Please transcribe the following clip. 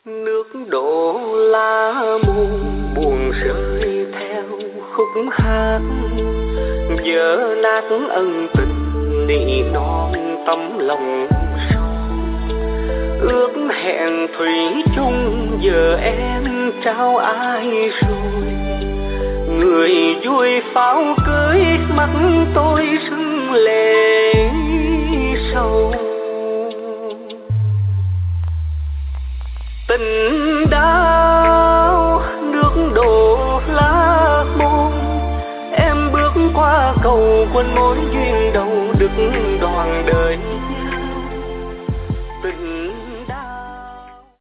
Nước đổ lá muôn buồn rơi theo khúc hát, vỡ nát ân tình nỉ non tấm lòng sâu. Ước hẹn thủy chung giờ em trao ai rồi, người vui pháo cưới mắt tôi sưng lệ sâu. Tình đau nước đổ lá môi, em bước qua cầu quên mối duyên